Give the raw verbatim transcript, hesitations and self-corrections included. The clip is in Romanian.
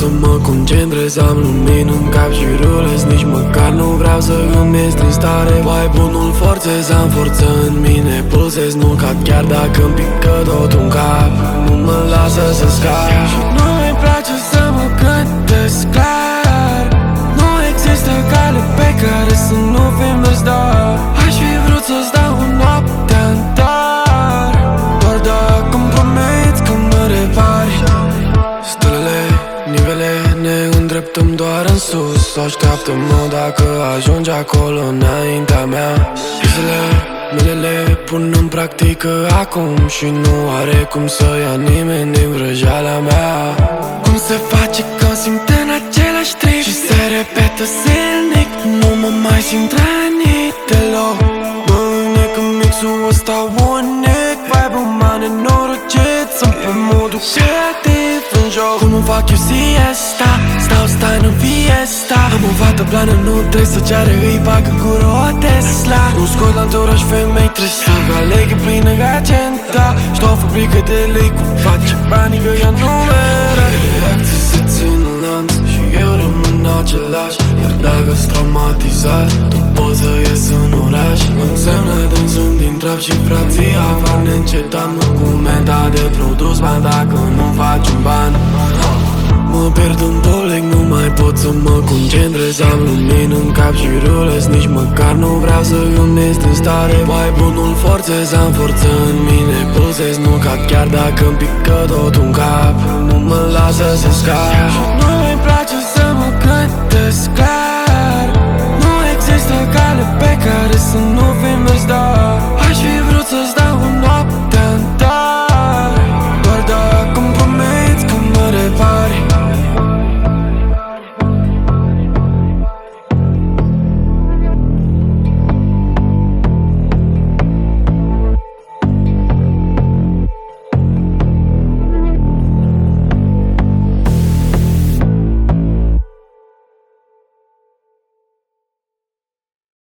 să mă concentrez, am lumini în cap și rulez. Nici măcar nu vreau să îmi ies din stare. Mai bunul forțez, am forță în mine, pulsez, nu cad chiar dacă îmi pică tot un cap. Nu mă lasă să scap și nu-mi place să mă gândesc clar. Nu există cale pe care să nu fim mers, dar aș fi vrut să-ți dau o noapte în dar, doar dacă îmi promiți că mă repari. Stelele, nivele, ne îndreptăm doar în sus. Așteaptă-mă dacă ajungi acolo înaintea mea. Visele mele le pun în practică acum și nu are cum să ia nimeni din vrăjeala mea. Cum se face când simt în același trip și se repetă zilnic, nu mă mai simt rănit deloc. Mă înnec în mixul ăsta unic, vibe-ul m-a nenorocit, sunt pe modul creativ în joc. Cum îmi fac eu siesta, stau stai în fiesta. Am o fată plană, nu trebuie să ceară, îi bagă gură o Tesla. Nu scot la întoraș femei, trebuie să aleg, e plină ca agenda. Știu o fabrică de lei cu face banii că ea nu meră. Reacții se țin în lanț și eu rămân același. Iar dacă-s traumatizat, tu poți să ies în oraș. Înseamnă dânsul din trap și frații avar neîncetat. Documenta de produs, bani dacă nu faci un ban. Mă pierd în polic, nu mai pot să mă concentrez. Am lumini în cap și rulez. Nici măcar nu vreau să gândesc din stare. Mai bunul forțez, am forță în mine, pulsez, nu cad chiar dacă îmi pică tot un cap. Nu mă lasă să scap.